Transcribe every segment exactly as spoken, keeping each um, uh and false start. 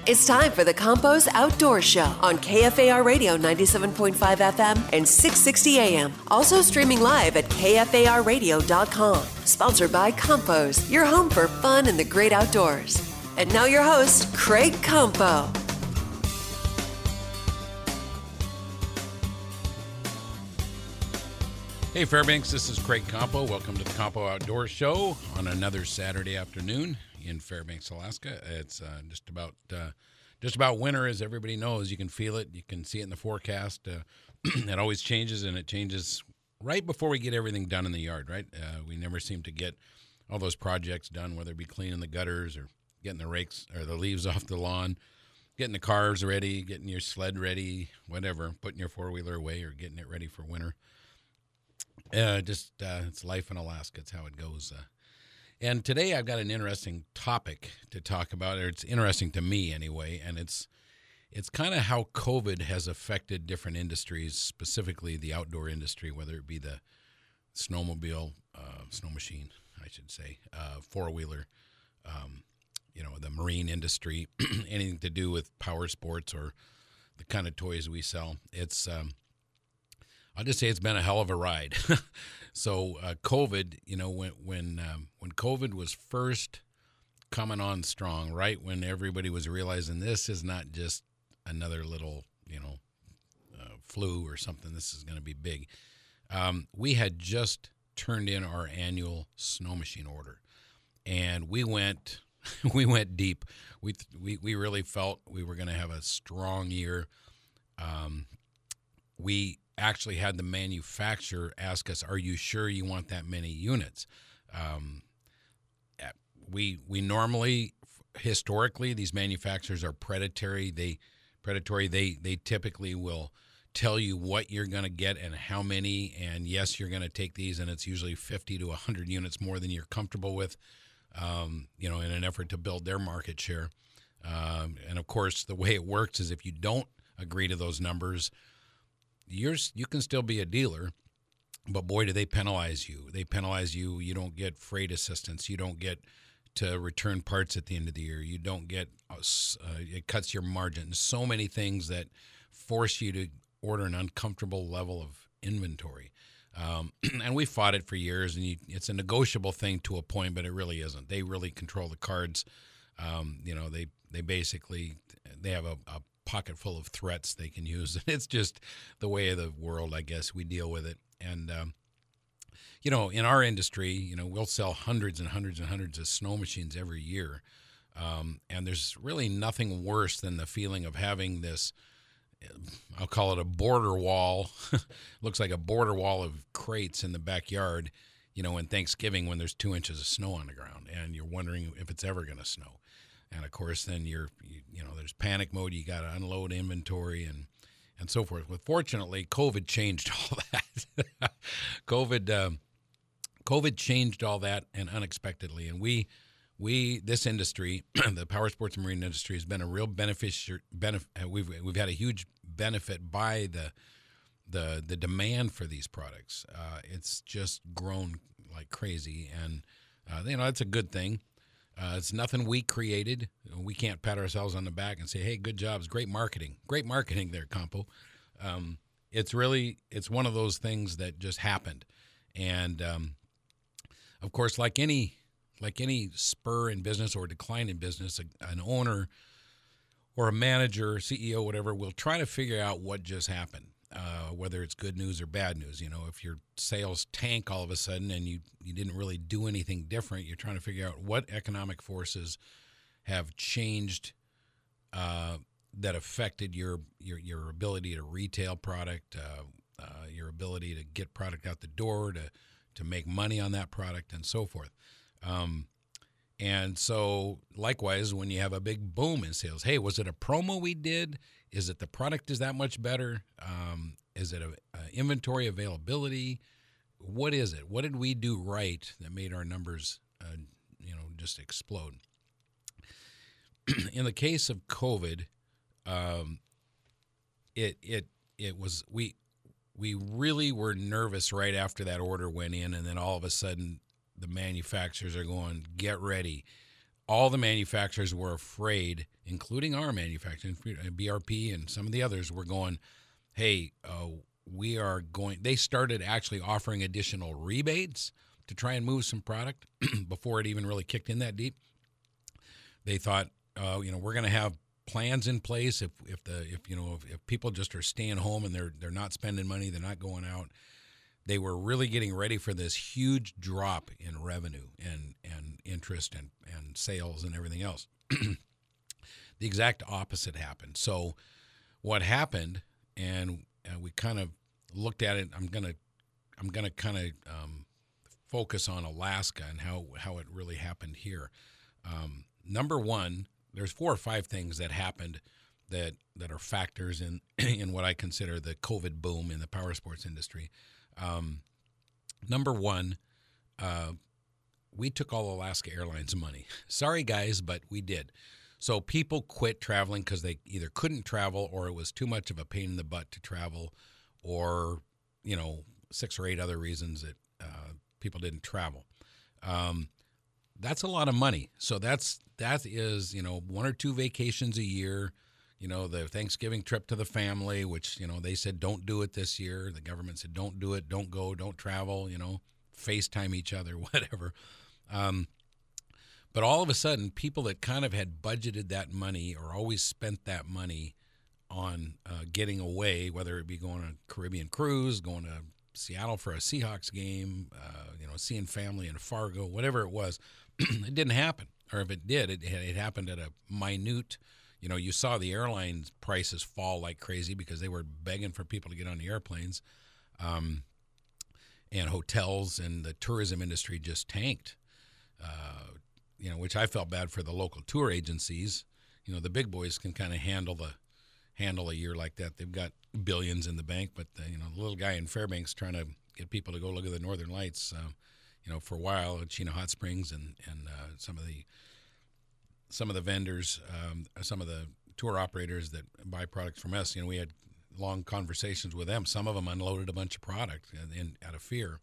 It's time for the Campos Outdoor Show on K F A R Radio ninety-seven point five F M and six sixty A M. Also streaming live at K F A R radio dot com. Sponsored by Campos, your home for fun in the great outdoors. And now your host, Craig Campo. Hey Fairbanks, this is Craig Campo. Welcome to the Campo Outdoor Show on another Saturday afternoon in Fairbanks, Alaska. It's uh, just about uh, just about winter, as everybody knows. You can feel it. You can see it in the forecast. Uh, it always changes, and it changes right before we get everything done in the yard, right? Uh, we never seem to get all those projects done, whether it be cleaning the gutters or getting the rakes or the leaves off the lawn, getting the cars ready, getting your sled ready, whatever, putting your four-wheeler away or getting it ready for winter. Uh, just uh, it's life in Alaska. It's how it goes. Uh, and today I've got an interesting topic to talk about. Or it's interesting to me anyway, and it's it's kind of how COVID has affected different industries, specifically the outdoor industry, whether it be the snowmobile, uh, snow machine, I should say, uh, four-wheeler, um, you know, the marine industry, anything to do with power sports or the kind of toys we sell. It's um, I'll just say it's been a hell of a ride. so uh, COVID, you know, when when um, when COVID was first coming on strong, right when everybody was realizing this is not just another little, you know, uh, flu or something. This is going to be big. Um, we had just turned in our annual snow machine order, and we went we went deep. We we we really felt we were going to have a strong year. Um, we actually had the manufacturer ask us, are you sure you want that many units? Um, we we normally, historically, these manufacturers are predatory. They predatory. They they typically will tell you what you're going to get and how many, and yes, you're going to take these, and it's usually fifty to one hundred units more than you're comfortable with, um, you know, in an effort to build their market share. Um, and, of course, the way it works is if you don't agree to those numbers, You're, you can still be a dealer, but boy, do they penalize you. They penalize you. You don't get freight assistance. You don't get to return parts at the end of the year. You don't get, uh, it cuts your margin. So many things that force you to order an uncomfortable level of inventory. Um, and we fought it for years, and you, it's a negotiable thing to a point, but it really isn't. They really control the cards. Um, you know, they, they basically, they have a, a pocket full of threats they can use. It's just the way of the world, I guess. We deal with it. And, um, you know, in our industry, you know, we'll sell hundreds and hundreds and hundreds of snow machines every year. Um, and there's really nothing worse than the feeling of having this, I'll call it a border wall. Looks like a border wall of crates in the backyard, you know, in Thanksgiving when there's two inches of snow on the ground and you're wondering if it's ever going to snow. And, of course, then you're, you, you know, there's panic mode. You got to unload inventory and, and so forth. But fortunately, COVID changed all that. COVID um, COVID changed all that and unexpectedly. And we, we this industry, the power sports and marine industry, has been a real beneficiary. Benef- we've we've had a huge benefit by the the the demand for these products. Uh, it's just grown like crazy, and uh, you know that's a good thing. Uh, it's nothing we created. We can't pat ourselves on the back and say, hey, good job. It's great marketing. Great marketing there, Campo. Um, it's really, it's one of those things that just happened. And, um, of course, like any like any spur in business or decline in business, a, an owner or a manager, C E O, whatever, will try to figure out what just happened. Uh, whether it's good news or bad news. You know, if your sales tank all of a sudden and you, you didn't really do anything different, you're trying to figure out what economic forces have changed uh, that affected your, your your ability to retail product, uh, uh, your ability to get product out the door, to to make money on that product, and so forth. Um, and so, likewise, when you have a big boom in sales, hey, was it a promo we did? Is it the product is that much better? Um, is it a, a inventory availability? What is it? What did we do right that made our numbers, uh, you know, just explode? In the case of COVID, um, it it it was we we really were nervous right after that order went in, and then all of a sudden the manufacturers are going, get ready. all the manufacturers were afraid, including our manufacturer, B R P and some of the others, were going, hey, uh, we are going, they started actually offering additional rebates to try and move some product before it even really kicked in that deep. They thought, uh, you know, we're going to have plans in place if if the if you know if, if people just are staying home and they're they're not spending money, they're not going out. They were really getting ready for this huge drop in revenue and and interest and and sales and everything else. The exact opposite happened. So what happened, and uh, we kind of looked at it. I'm gonna I'm gonna kind of um, focus on Alaska and how how it really happened here. Um, number one. There's four or five things that happened that that are factors in in what I consider the COVID boom in the power sports industry. Um, number one, uh, we took all Alaska Airlines money. Sorry, guys, but we did. So people quit traveling because they either couldn't travel or it was too much of a pain in the butt to travel, or, you know, six or eight other reasons that uh, people didn't travel. Um, that's a lot of money. So that's that is, you know, one or two vacations a year. You know, the Thanksgiving trip to the family, which, you know, they said don't do it this year. The government said don't do it, don't go, don't travel, you know, FaceTime each other, whatever. Um, but all of a sudden, people that kind of had budgeted that money or always spent that money on uh, getting away, whether it be going on a Caribbean cruise, going to Seattle for a Seahawks game, uh, you know, seeing family in Fargo, whatever it was, it didn't happen. Or if it did, it, it happened at a minute. You know, you saw the airlines prices fall like crazy because they were begging for people to get on the airplanes. Um, and hotels and the tourism industry just tanked, uh, you know, which I felt bad for the local tour agencies. You know, the big boys can kind of handle the handle a year like that. They've got billions in the bank, but, the, you know, the little guy in Fairbanks trying to get people to go look at the Northern Lights, uh, you know, for a while at Chino Hot Springs and, and uh, some of the some of the vendors, um, some of the tour operators that buy products from us, you know, we had long conversations with them. Some of them unloaded a bunch of product in, in, out of fear.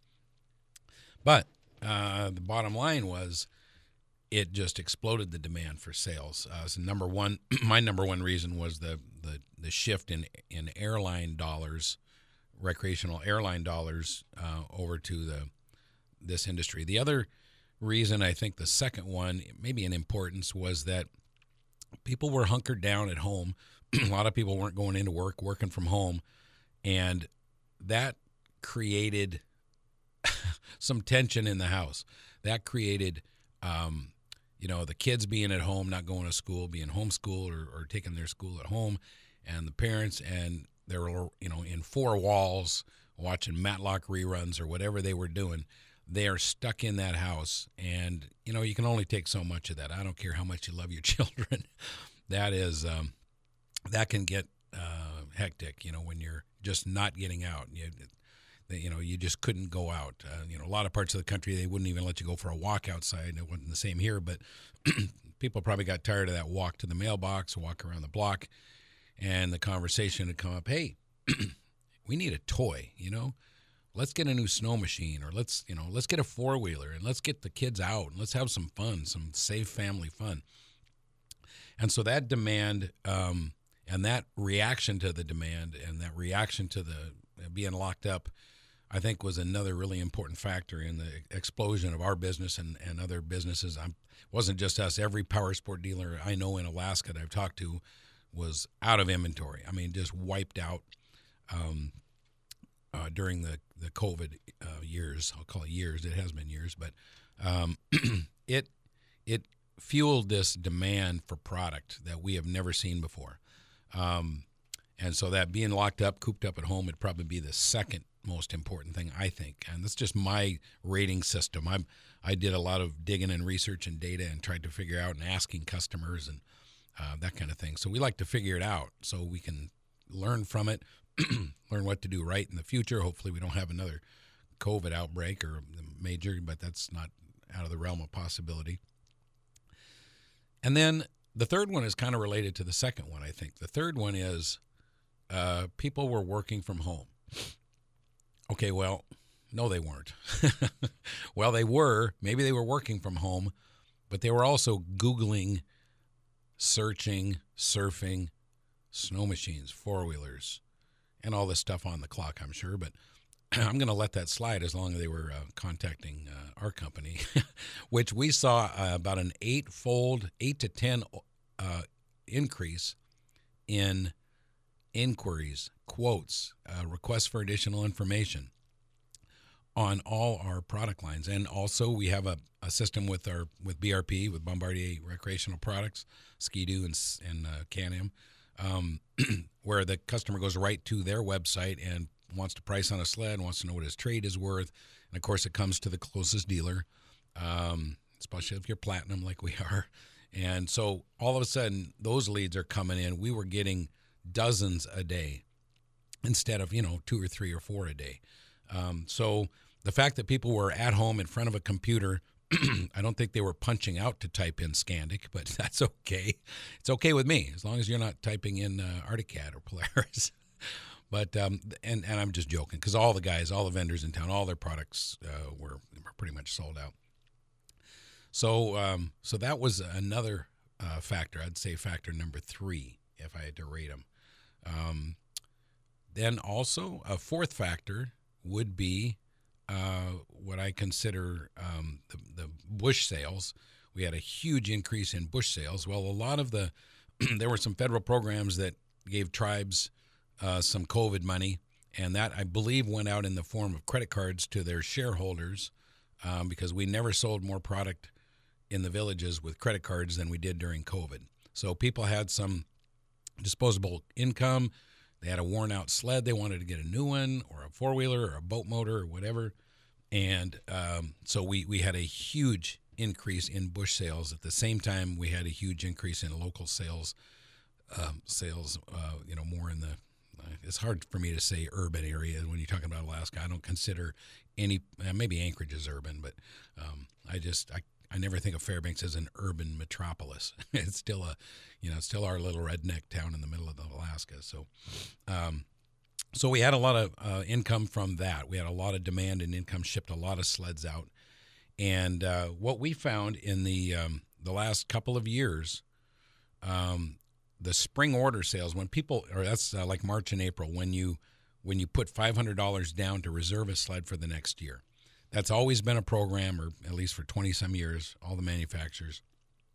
But uh, the bottom line was it just exploded the demand for sales. Uh, so number one, my number one reason was the, the, the shift in, in airline dollars, recreational airline dollars uh, over to the this industry. The other reason, I think the second one, maybe in importance, was that people were hunkered down at home. A lot of people weren't going into work, working from home, and that created some tension in the house. That created, um, you know, the kids being at home, not going to school, being homeschooled or, or taking their school at home, and the parents, and they were, you know, in four walls watching Matlock reruns or whatever they were doing. They are stuck in that house, and, you know, you can only take so much of that. I don't care how much you love your children. That is, um, that can get uh, hectic, you know, when you're just not getting out. You, you know, you just couldn't go out. Uh, you know, a lot of parts of the country, they wouldn't even let you go for a walk outside. It wasn't the same here, but people probably got tired of that walk to the mailbox, walk around the block, and the conversation had come up, hey, we need a toy, you know? Let's get a new snow machine, or let's, you know, let's get a four-wheeler, and let's get the kids out, and let's have some fun, some safe family fun. And so that demand um, and that reaction to the demand and that reaction to the uh, being locked up, I think, was another really important factor in the explosion of our business and, and other businesses. It wasn't just us. Every power sport dealer I know in Alaska that I've talked to was out of inventory. I mean, just wiped out. Um, Uh, during the, the COVID uh, years. I'll call it years. It has been years, but um, it it fueled this demand for product that we have never seen before. Um, and so that being locked up, cooped up at home would probably be the second most important thing, I think. And that's just my rating system. I I did a lot of digging and research and data and tried to figure out and asking customers and uh, that kind of thing. So we like to figure it out so we can learn from it, learn what to do right in the future. Hopefully we don't have another COVID outbreak or major, but that's not out of the realm of possibility. And then the third one is kind of related to the second one, I think. The third one is uh, people were working from home. Okay, well, no, they weren't. Well, they were. Maybe they were working from home, but they were also Googling, searching, surfing, snow machines, four-wheelers, and all this stuff on the clock, I'm sure. But I'm going to let that slide as long as they were uh, contacting uh, our company, which we saw uh, about an eight-fold, eight to ten uh, increase in inquiries, quotes, uh, requests for additional information on all our product lines. And also we have a, a system with our with B R P, with Bombardier Recreational Products, Ski-Doo and, and uh, Can-Am, um, where the customer goes right to their website and wants to price on a sled, wants to know what his trade is worth. And, of course, it comes to the closest dealer, um, especially if you're platinum like we are. And so all of a sudden, those leads are coming in. We were getting dozens a day instead of, you know, two or three or four a day. Um, so the fact that people were at home in front of a computer, I don't think they were punching out to type in Scandic, but that's okay. It's okay with me, as long as you're not typing in uh, Arctic-Cat or Polaris. But, um, and, and I'm just joking, because all the guys, all the vendors in town, all their products uh, were, were pretty much sold out. So um, so that was another uh, factor. I'd say factor number three, if I had to rate them. Um, then also a fourth factor would be uh, what I consider um, the, the bush sales. We had a huge increase in bush sales. Well, a lot of the, there were some federal programs that gave tribes uh, some COVID money, and that, I believe, went out in the form of credit cards to their shareholders um, because we never sold more product in the villages with credit cards than we did during COVID. So people had some disposable income. They had a worn-out sled. They wanted to get a new one, or a four-wheeler, or a boat motor, or whatever. And um, so we, we had a huge increase in bush sales. At the same time, we had a huge increase in local sales. Um, sales, uh, you know, more in the. Uh, it's hard for me to say urban area when you're talking about Alaska. I don't consider any. Uh, maybe Anchorage is urban, but um, I just I. I never think of Fairbanks as an urban metropolis. It's still a, you know, it's still our little redneck town in the middle of Alaska. So, um, so we had a lot of uh, income from that. We had a lot of demand and income, shipped a lot of sleds out. And uh, what we found in the um, the last couple of years, um, the spring order sales, when people, or that's uh, like March and April, when you when you put five hundred dollars down to reserve a sled for the next year. That's always been a program, or at least for twenty-some years, all the manufacturers.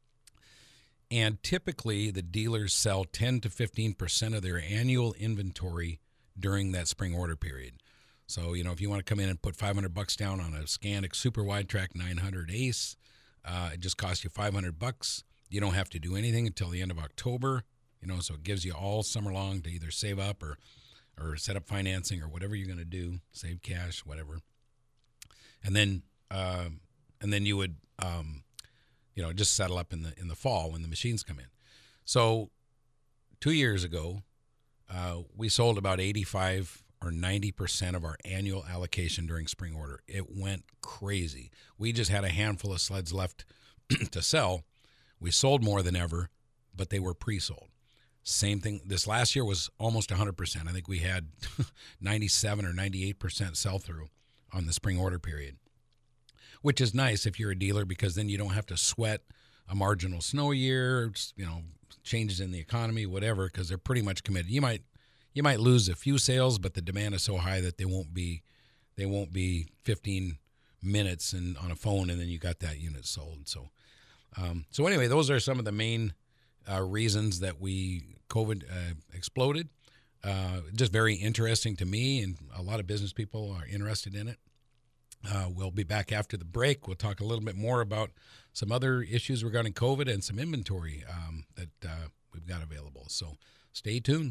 And typically, the dealers sell ten to fifteen percent of their annual inventory during that spring order period. So, you know, if you want to come in and put five hundred bucks down on a Scandic Super Wide Track nine hundred Ace, uh, it just costs you five hundred bucks. You don't have to do anything until the end of October, you know, so it gives you all summer long to either save up or, or set up financing or whatever you're going to do, save cash, whatever. And then, uh, and then you would, um, you know, just settle up in the in the fall when the machines come in. So, two years ago, uh, we sold about eighty-five or ninety percent of our annual allocation during spring order. It went crazy. We just had a handful of sleds left to sell. We sold more than ever, but they were pre-sold. Same thing. This last year was almost one hundred percent. I think we had ninety-seven or ninety-eight percent sell-through on the spring order period, which is nice if you're a dealer, because then you don't have to sweat a marginal snow year, you know, changes in the economy, whatever, because they're pretty much committed. You might you might lose a few sales, but the demand is so high that they won't be they won't be fifteen minutes and on a phone and then you got that unit sold. So um, so anyway, those are some of the main uh, reasons that we COVID uh, exploded. Uh, just very interesting to me, and a lot of business people are interested in it. Uh, we'll be back after the break. We'll talk a little bit more about some other issues regarding COVID and some inventory um, that uh, we've got available. So stay tuned.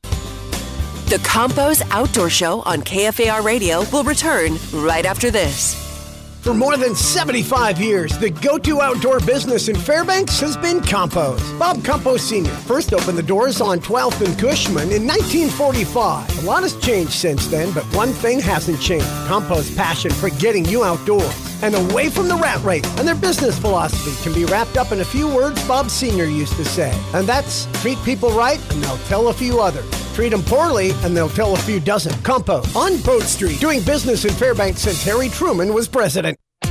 The Campos Outdoor Show on K F A R Radio will return right after this. For more than seventy-five years, the go-to outdoor business in Fairbanks has been Campos. Bob Campos Senior first opened the doors on twelfth and Cushman in nineteen forty-five. A lot has changed since then, but one thing hasn't changed. Campos' passion for getting you outdoors and away from the rat race. And their business philosophy can be wrapped up in a few words Bob Senior used to say. And that's, treat people right and they'll tell a few others. Treat them poorly, and they'll tell a few dozen. Campos on Boat Street, doing business in Fairbanks since Harry Truman was president.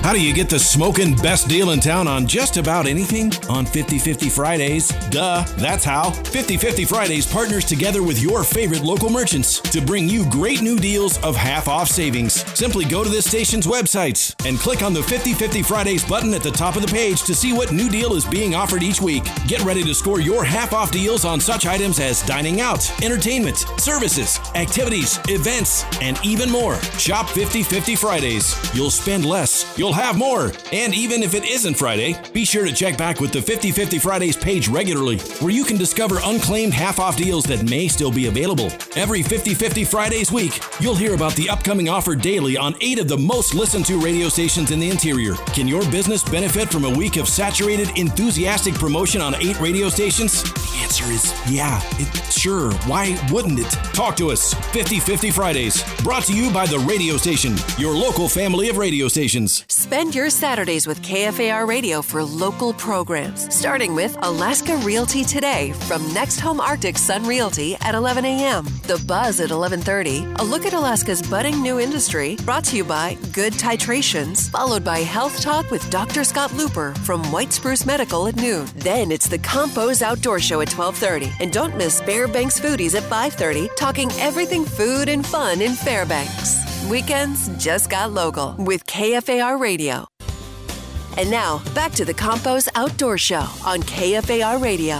How do you get the smoking best deal in town on just about anything? On fifty fifty Fridays. Duh, that's how. fifty fifty Fridays partners together with your favorite local merchants to bring you great new deals of half-off savings. Simply go to this station's websites and click on the fifty fifty Fridays button at the top of the page to see what new deal is being offered each week. Get ready to score your half-off deals on such items as dining out, entertainment, services, activities, events, and even more. Shop fifty fifty Fridays. You'll spend less. You'll have more. And even if it isn't Friday, be sure to check back with the fifty fifty Fridays page regularly, where you can discover unclaimed half-off deals that may still be available. Every fifty fifty Fridays week, you'll hear about the upcoming offer daily on eight of the most listened to radio stations in the interior. Can your business benefit from a week of saturated, enthusiastic promotion on eight radio stations? The answer is yeah. It, sure. Why wouldn't it? Talk to us. fifty fifty Fridays. Brought to you by the radio station, your local family of radio stations. Spend your Saturdays with K F A R Radio for local programs, starting with Alaska Realty Today from Next Home Arctic Sun Realty at eleven a.m., The Buzz at eleven thirty, a look at Alaska's budding new industry, brought to you by Good Titrations, followed by Health Talk with Doctor Scott Looper from White Spruce Medical at noon. Then it's the Compos Outdoor Show at twelve thirty. And don't miss Fairbanks Foodies at five thirty, talking everything food and fun in Fairbanks. Weekends just got local with K F A R Radio. And now, back to the Compos Outdoor Show on K F A R Radio.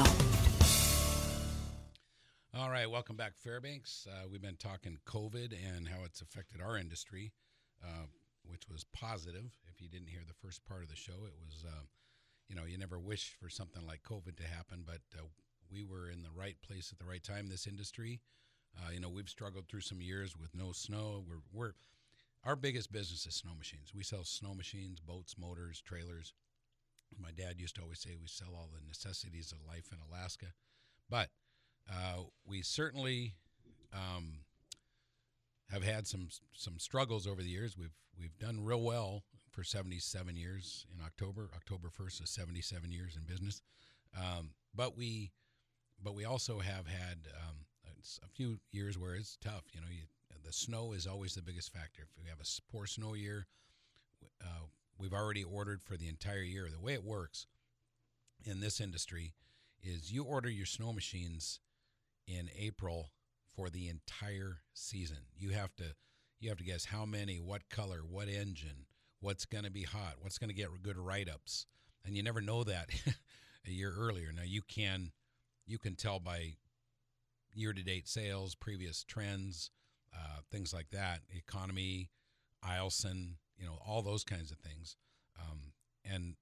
All right, welcome back, Fairbanks. Uh, we've been talking COVID and how it's affected our industry, uh, which was positive. If you didn't hear the first part of the show, it was, uh, you know, you never wish for something like COVID to happen, but uh, we were in the right place at the right time, this industry. Uh, you know, we've struggled through some years with no snow. We're, we're our biggest business is snow machines. We sell snow machines, boats, motors, trailers. My dad used to always say we sell all the necessities of life in Alaska. But uh, we certainly um, have had some some struggles over the years. We've we've done real well for seventy-seven years in October. October first is seventy-seven years in business. Um, but we but we also have had um, a few years where it's tough. You know, you, the snow is always the biggest factor. If we have a poor snow year, uh, we've already ordered for the entire year. The way it works in this industry is you order your snow machines in April for the entire season. You have to you have to guess how many, what color, what engine, what's going to be hot, what's going to get good write-ups, and you never know that a year earlier. Now you can you can tell by year-to-date sales, previous trends, uh, things like that, economy, Eielson, you know, all those kinds of things. Um, and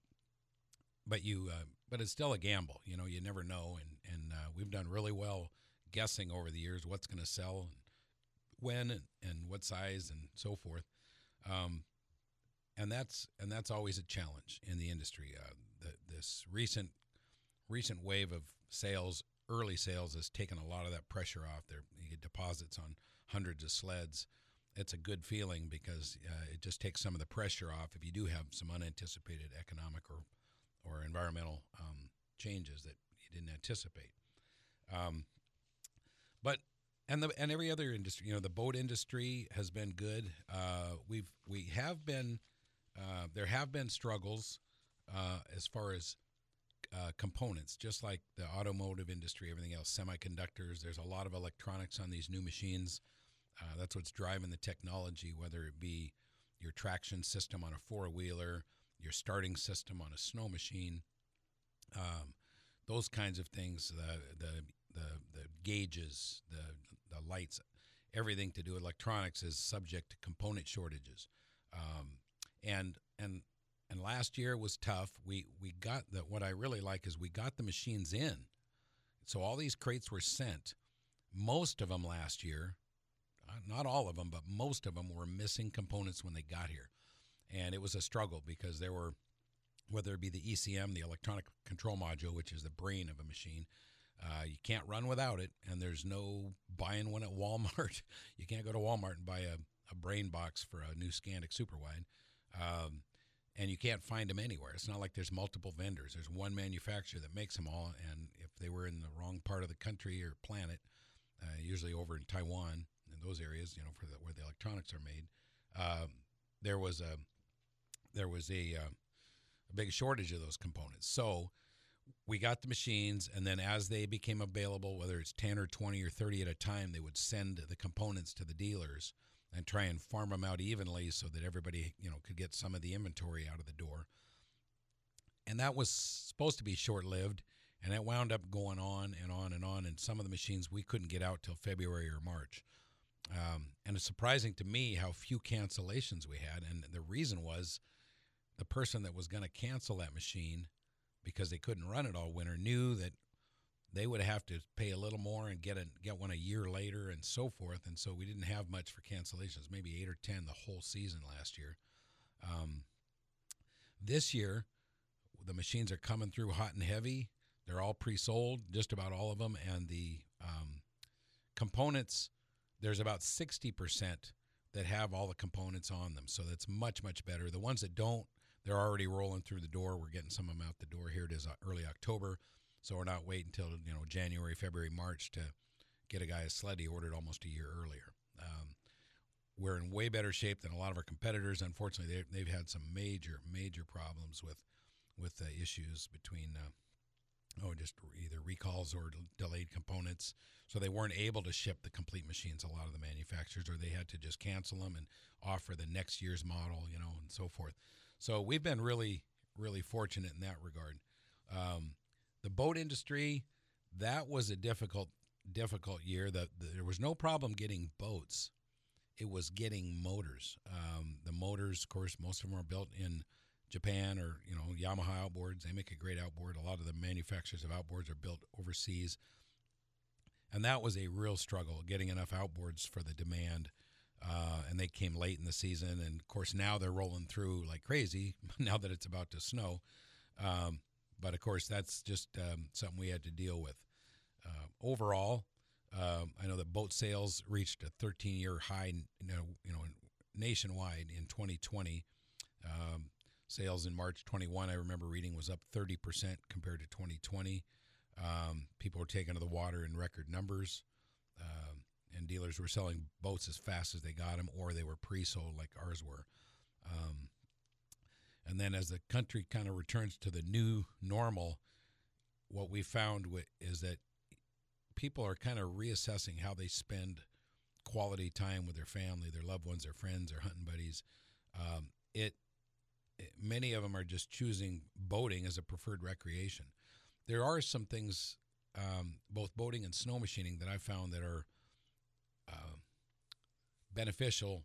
but you, uh, but it's still a gamble. You know, you never know. And and uh, we've done really well guessing over the years what's going to sell, and when, and, and what size, and so forth. Um, and that's and that's always a challenge in the industry. Uh, the, this recent recent wave of sales. Early sales has taken a lot of that pressure off. There, you get deposits on hundreds of sleds. It's a good feeling because uh, it just takes some of the pressure off if you do have some unanticipated economic or or environmental um, changes that you didn't anticipate. Um, but and the and every other industry, you know, the boat industry has been good. Uh, we've we have been uh, there have been struggles uh, as far as Uh, components, just like the automotive industry, everything else, semiconductors. There's a lot of electronics on these new machines. Uh, that's what's driving the technology, whether it be your traction system on a four-wheeler, your starting system on a snow machine, um, those kinds of things, the, the the the gauges, the the lights, everything to do with electronics is subject to component shortages. Um, and and And last year was tough. We we got the what I really like is we got the machines in. So all these crates were sent. Most of them last year, not all of them, but most of them were missing components when they got here. And it was a struggle because there were, whether it be the E C M, the electronic control module, which is the brain of a machine, uh, you can't run without it, and there's no buying one at Walmart. You can't go to Walmart and buy a, a brain box for a new Scandic Superwide. Um, And you can't find them anywhere. It's not like there's multiple vendors. There's one manufacturer that makes them all, and if they were in the wrong part of the country or planet, uh, usually over in Taiwan, in those areas, you know, for the, where the electronics are made, um, there was a there was a, uh, a big shortage of those components. So we got the machines, and then as they became available, whether it's ten or twenty or thirty at a time, they would send the components to the dealers and try and farm them out evenly so that everybody, you know, could get some of the inventory out of the door. And that was supposed to be short-lived, and it wound up going on and on and on, and some of the machines we couldn't get out till February or March. Um, and it's surprising to me how few cancellations we had, and the reason was the person that was going to cancel that machine because they couldn't run it all winter knew that they would have to pay a little more and get a, get one a year later and so forth, and so we didn't have much for cancellations, maybe eight or ten the whole season last year. Um, this year, the machines are coming through hot and heavy. They're all pre-sold, just about all of them, and the um, components, there's about sixty percent that have all the components on them, so that's much, much better. The ones that don't, they're already rolling through the door. We're getting some of them out the door. Here it is, early October, so we're not waiting until, you know, January, February, March to get a guy a sled he ordered almost a year earlier. Um, we're in way better shape than a lot of our competitors. Unfortunately, they, they've had some major, major problems with with uh, issues between, uh, oh, just either recalls or delayed components. So they weren't able to ship the complete machines, a lot of the manufacturers, or they had to just cancel them and offer the next year's model, you know, and so forth. So we've been really, really fortunate in that regard. Um, the boat industry, that was a difficult, difficult year. The, the, there was no problem getting boats. It was getting motors. Um, the motors, of course, most of them are built in Japan or, you know, Yamaha outboards. They make a great outboard. A lot of the manufacturers of outboards are built overseas. And that was a real struggle, getting enough outboards for the demand. Uh, and they came late in the season. And, of course, now they're rolling through like crazy now that it's about to snow. Um, but, of course, that's just um, something we had to deal with. Uh, overall, um, I know that boat sales reached a thirteen-year high, you know, you know, nationwide in twenty twenty. Um, sales in March twenty-one, I remember reading, was up thirty percent compared to twenty twenty. Um, people were taking to the water in record numbers, um, and dealers were selling boats as fast as they got them, or they were pre-sold like ours were. Um, and then as the country kind of returns to the new normal, what we found w- is that people are kind of reassessing how they spend quality time with their family, their loved ones, their friends, their hunting buddies. Um, it, it many of them are just choosing boating as a preferred recreation. There are some things, um, both boating and snow machining, that I found that are uh, beneficial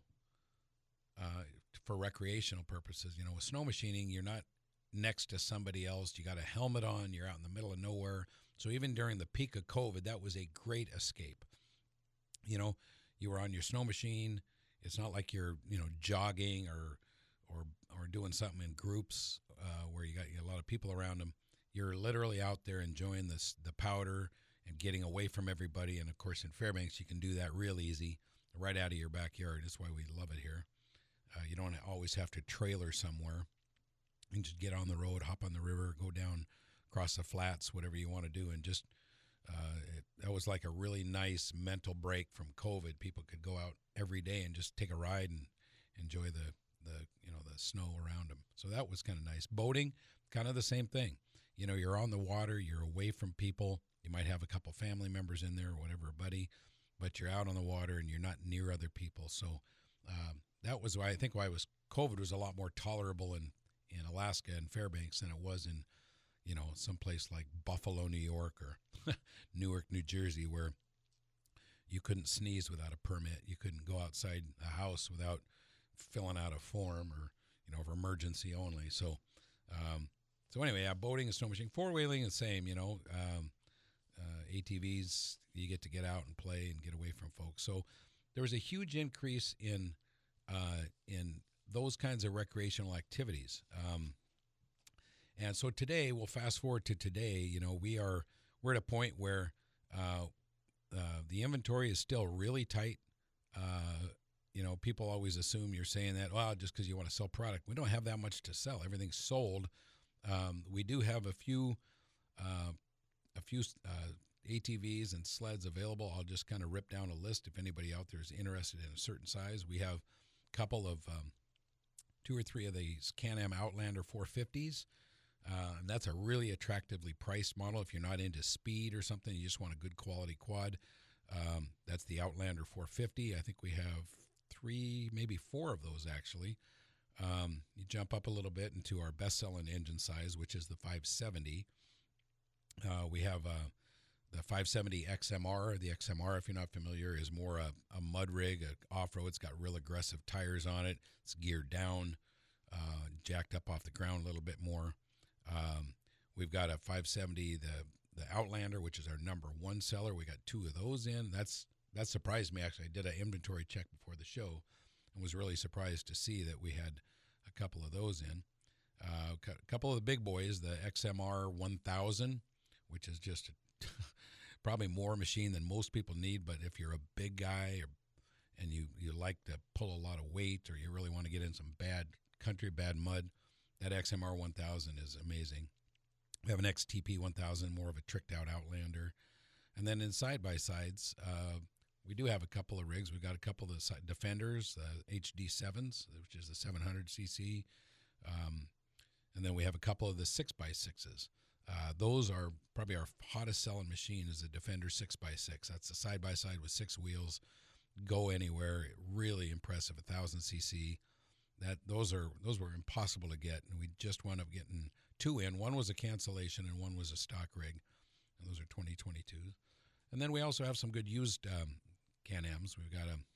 uh, for recreational purposes. You know, with snow machining, you're not next to somebody else. You got a helmet on. You're out in the middle of nowhere. So even during the peak of COVID, that was a great escape. You know, you were on your snow machine. It's not like you're, you know, jogging or or or doing something in groups uh, where you got a lot of people around them. You're literally out there enjoying this, the powder and getting away from everybody. And, of course, in Fairbanks, you can do that real easy right out of your backyard. That's why we love it here. Uh, you don't always have to trailer somewhere. You can just get on the road, hop on the river, go down across the flats, whatever you want to do. And just uh, it, that was like a really nice mental break from COVID. People could go out every day and just take a ride and enjoy the, the you know, the snow around them. So that was kind of nice. Boating, kind of the same thing. You know, you're on the water, you're away from people. You might have a couple family members in there or whatever, a buddy, but you're out on the water and you're not near other people. So um, that was why I think why it was COVID was a lot more tolerable in, in Alaska and Fairbanks than it was in, you know, someplace like Buffalo, New York, or Newark, New Jersey, where you couldn't sneeze without a permit. You couldn't go outside a house without filling out a form, or, you know, for emergency only. So, um, so anyway, yeah, boating and snow machining. Four-wheeling the same, you know. Um, uh, A T Vs, you get to get out and play and get away from folks. So there was a huge increase in uh, in those kinds of recreational activities. Um, and so today, we'll fast forward to today, you know, we are, we're at a point where uh, uh, the inventory is still really tight. Uh, you know, people always assume you're saying that, well, just because you want to sell product. We don't have that much to sell. Everything's sold. Um, we do have a few uh, a few uh, A T Vs and sleds available. I'll just kind of rip down a list if anybody out there is interested in a certain size. We have a couple of um, two or three of these Can-Am Outlander four fifties. Uh, and that's a really attractively priced model. If you're not into speed or something, you just want a good quality quad. Um, that's the Outlander four fifty. I think we have three, maybe four of those actually. Um, you jump up a little bit into our best-selling engine size, which is the five seventy. Uh, we have uh, the five seventy X M R. The X M R, if you're not familiar, is more a, a mud rig, a off-road. It's got real aggressive tires on it. It's geared down, uh, jacked up off the ground a little bit more. Um, we've got a five seventy, the the Outlander, which is our number one seller. We got two of those in. That's that surprised me, actually. I did an inventory check before the show and was really surprised to see that we had a couple of those in. Uh, a couple of the big boys, the X M R one thousand, which is just a probably more machine than most people need, but if you're a big guy or, and you, you like to pull a lot of weight or you really want to get in some bad country, bad mud, that X M R one thousand is amazing. We have an X T P one thousand, more of a tricked-out Outlander. And then in side-by-sides, uh, we do have a couple of rigs. We've got a couple of the Defenders, uh, H D sevens, which is the seven hundred c c. Um, and then we have a couple of the six by sixes. Uh, those are probably our hottest selling machine is the Defender six by six. That's a side-by-side with six wheels. Go anywhere. Really impressive, one thousand c c. That those are those were impossible to get, and we just wound up getting two in. One was a cancellation, and one was a stock rig. And those are twenty twenty-twos. And then we also have some good used um, Can-Ams. We've got a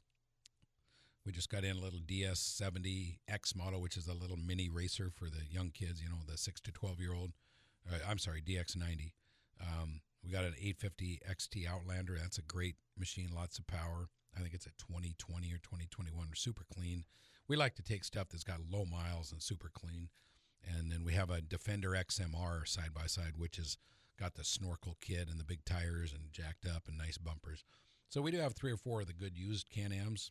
we just got in a little D S seventy X model, which is a little mini racer for the young kids. You know, the six to twelve year old. Uh, I'm sorry, D X ninety. Um, we got an eight fifty X T Outlander. That's a great machine, lots of power. I think it's a twenty twenty or twenty twenty-one, super clean. We like to take stuff that's got low miles and super clean. And then we have a Defender X M R side-by-side, which has got the snorkel kit and the big tires and jacked up and nice bumpers. So we do have three or four of the good used Can-Ams.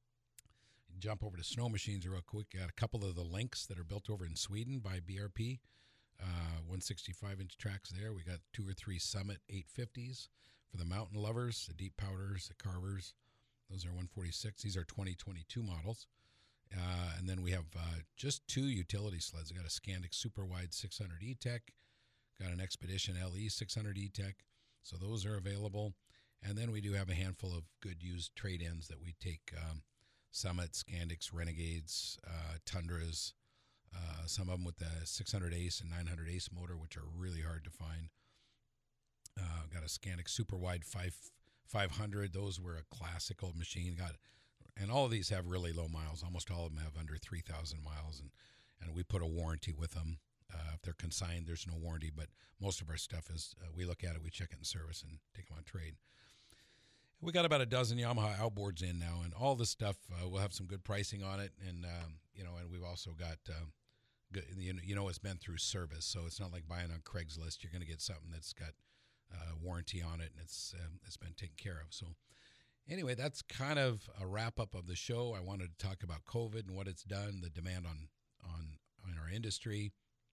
Jump over to snow machines real quick. Got a couple of the Lynx that are built over in Sweden by B R P. Uh, one sixty-five inch tracks there. We got two or three Summit eight fifties for the mountain lovers, the deep powders, the carvers. Those are one forty-six. These are twenty twenty-two models. Uh, and then we have uh, just two utility sleds. We got a Scandic Super Wide six hundred E-Tech, got an Expedition L E six hundred E-Tech. So those are available. And then we do have a handful of good used trade-ins that we take. Um, Summits, Scandics, Renegades, uh, Tundras, uh, some of them with the six hundred Ace and nine hundred Ace motor, which are really hard to find. Uh, got a Scandic Super Wide five hundred. Those were a classic old machine. Got And all of these have really low miles. Almost all of them have under three thousand miles, and, and we put a warranty with them. Uh, if they're consigned, there's no warranty, but most of our stuff is, uh, we look at it, we check it in service, and take them on trade. We got about a dozen Yamaha outboards in now, and all this stuff, uh, we'll have some good pricing on it, and, um, you know, and we've also got, uh, good, you know, you know, it's been through service, so it's not like buying on Craigslist. You're going to get something that's got uh, warranty on it, and it's um, it's been taken care of, so... Anyway, that's kind of a wrap-up of the show. I wanted to talk about COVID and what it's done, the demand on on, on our industry,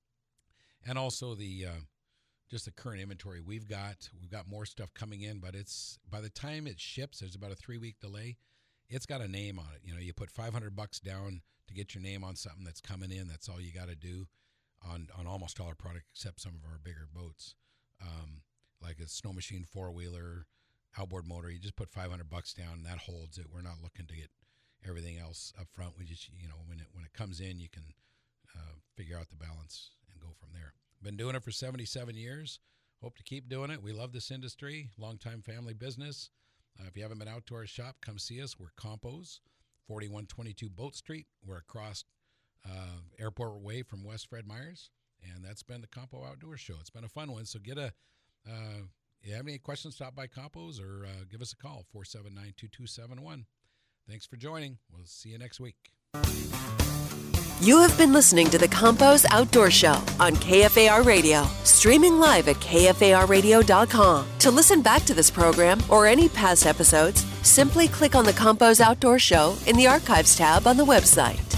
and also the uh, just the current inventory we've got. We've got more stuff coming in, but it's by the time it ships, there's about a three-week delay. It's got a name on it. You know, you put five hundred bucks down to get your name on something that's coming in. That's all you got to do on, on almost all our product except some of our bigger boats, um, like a snow machine four-wheeler, outboard motor. You just put five hundred bucks down, and that holds it. We're not looking to get everything else up front. We just, you know, when it when it comes in, you can uh, figure out the balance and go from there. Been doing it for seventy-seven years. Hope to keep doing it. We love this industry. Longtime family business. Uh, if you haven't been out to our shop, come see us. We're Compos, forty-one twenty-two Boat Street. We're across uh, Airport Way from West Fred Meyers, and that's been the Compo Outdoor Show. It's been a fun one. So get a uh, if you have any questions, stop by Compos or uh, give us a call, four seven nine, two two seven one. Thanks for joining. We'll see you next week. You have been listening to the Compos Outdoor Show on K F A R Radio, streaming live at K F A R radio dot com. To listen back to this program or any past episodes, simply click on the Compos Outdoor Show in the Archives tab on the website.